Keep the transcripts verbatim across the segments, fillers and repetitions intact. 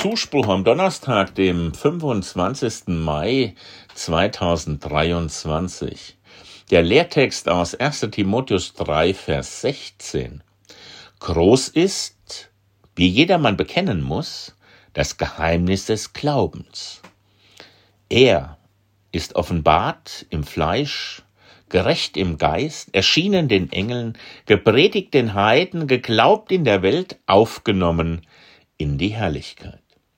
Zuspruch am Donnerstag, dem fünfundzwanzigsten Mai zweitausenddreiundzwanzig. Der Lehrtext aus erster Timotheus drei, Vers sechzehn. Groß ist, wie jedermann bekennen muss, das Geheimnis des Glaubens. Er ist offenbart im Fleisch, gerecht im Geist, erschienen den Engeln, gepredigt den Heiden, geglaubt in der Welt, aufgenommen in die Herrlichkeit.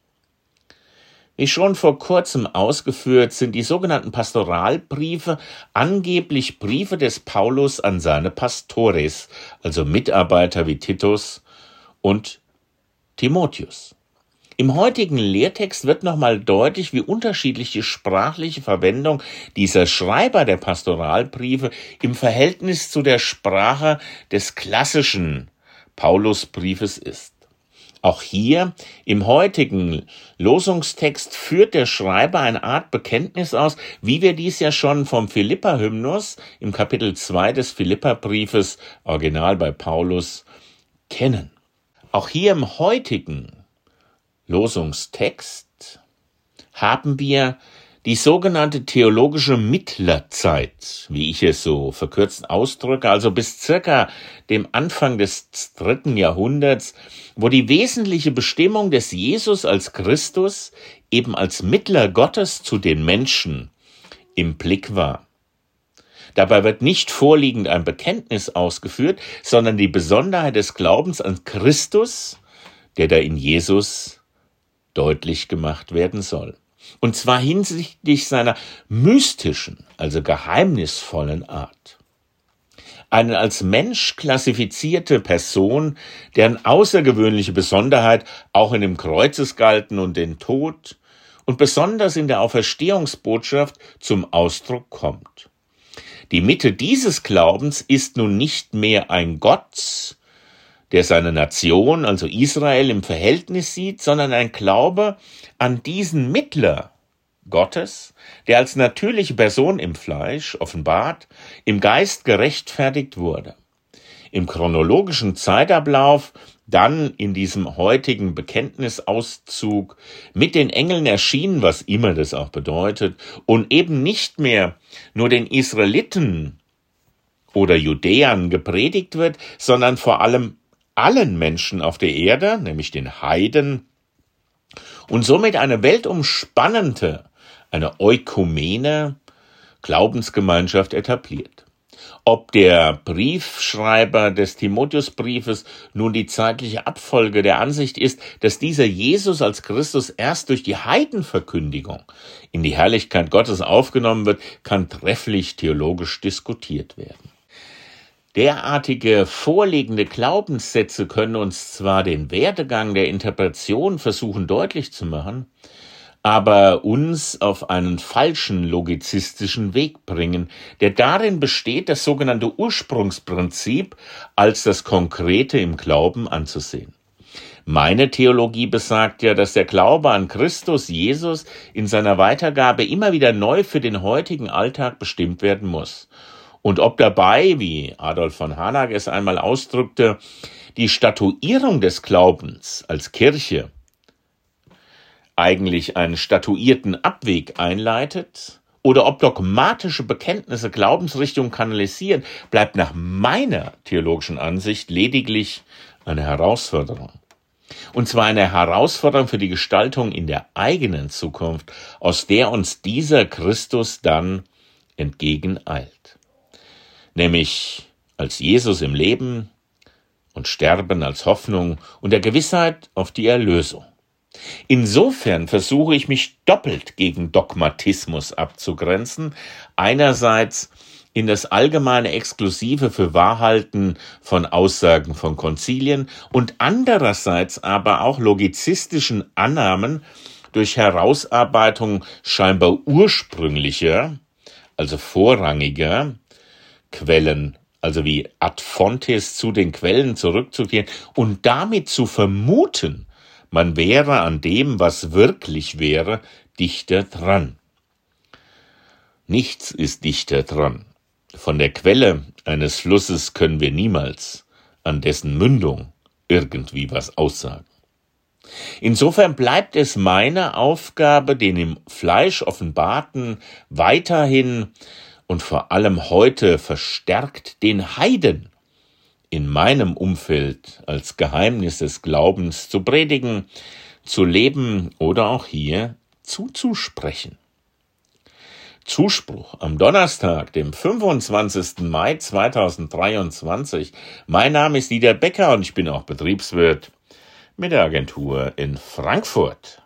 Wie schon vor kurzem ausgeführt, sind die sogenannten Pastoralbriefe angeblich Briefe des Paulus an seine Pastores, also Mitarbeiter wie Titus und Timotheus. Im heutigen Lehrtext wird nochmal deutlich, wie unterschiedlich die sprachliche Verwendung dieser Schreiber der Pastoralbriefe im Verhältnis zu der Sprache des klassischen Paulusbriefes ist. Auch hier im heutigen Losungstext führt der Schreiber eine Art Bekenntnis aus, wie wir dies ja schon vom Philipper-Hymnus im Kapitel zwei des Philipperbriefes, original bei Paulus, kennen. Auch hier im heutigen Losungstext haben wir die sogenannte theologische Mittlerzeit, wie ich es so verkürzt ausdrücke, also bis circa dem Anfang des dritten Jahrhunderts, wo die wesentliche Bestimmung des Jesus als Christus eben als Mittler Gottes zu den Menschen im Blick war. Dabei wird nicht vorliegend ein Bekenntnis ausgeführt, sondern die Besonderheit des Glaubens an Christus, der da in Jesus deutlich gemacht werden soll. Und zwar hinsichtlich seiner mystischen, also geheimnisvollen Art. Eine als Mensch klassifizierte Person, deren außergewöhnliche Besonderheit auch in dem Kreuzesgalten und den Tod und besonders in der Auferstehungsbotschaft zum Ausdruck kommt. Die Mitte dieses Glaubens ist nun nicht mehr ein Gott, der seine Nation, also Israel, im Verhältnis sieht, sondern ein Glaube an diesen Mittler Gottes, der als natürliche Person im Fleisch offenbart, im Geist gerechtfertigt wurde. Im chronologischen Zeitablauf dann in diesem heutigen Bekenntnisauszug mit den Engeln erschienen, was immer das auch bedeutet, und eben nicht mehr nur den Israeliten oder Judäern gepredigt wird, sondern vor allem allen Menschen auf der Erde, nämlich den Heiden, und somit eine weltumspannende, eine Ökumene, Glaubensgemeinschaft etabliert. Ob der Briefschreiber des Timotheusbriefes nun die zeitliche Abfolge der Ansicht ist, dass dieser Jesus als Christus erst durch die Heidenverkündigung in die Herrlichkeit Gottes aufgenommen wird, kann trefflich theologisch diskutiert werden. Derartige vorliegende Glaubenssätze können uns zwar den Werdegang der Interpretation versuchen deutlich zu machen, aber uns auf einen falschen logizistischen Weg bringen, der darin besteht, das sogenannte Ursprungsprinzip als das Konkrete im Glauben anzusehen. Meine Theologie besagt ja, dass der Glaube an Christus Jesus in seiner Weitergabe immer wieder neu für den heutigen Alltag bestimmt werden muss. Und ob dabei, wie Adolf von Harnack es einmal ausdrückte, die Statuierung des Glaubens als Kirche eigentlich einen statuierten Abweg einleitet oder ob dogmatische Bekenntnisse Glaubensrichtungen kanalisieren, bleibt nach meiner theologischen Ansicht lediglich eine Herausforderung. Und zwar eine Herausforderung für die Gestaltung in der eigenen Zukunft, aus der uns dieser Christus dann entgegeneilt. Nämlich als Jesus im Leben und Sterben als Hoffnung und der Gewissheit auf die Erlösung. Insofern versuche ich mich doppelt gegen Dogmatismus abzugrenzen, einerseits in das allgemeine Exklusive für Wahrhalten von Aussagen von Konzilien und andererseits aber auch logizistischen Annahmen durch Herausarbeitung scheinbar ursprünglicher, also vorrangiger Quellen, also wie ad fontes zu den Quellen zurückzukehren und damit zu vermuten, man wäre an dem, was wirklich wäre, dichter dran. Nichts ist dichter dran. Von der Quelle eines Flusses können wir niemals an dessen Mündung irgendwie was aussagen. Insofern bleibt es meine Aufgabe, den im Fleisch Offenbarten weiterhin und vor allem heute verstärkt den Heiden in meinem Umfeld als Geheimnis des Glaubens zu predigen, zu leben oder auch hier zuzusprechen. Zuspruch am Donnerstag, dem fünfundzwanzigsten Mai zweitausenddreiundzwanzig. Mein Name ist Dieter Becker und ich bin auch Betriebswirt mit der Agentur in Frankfurt.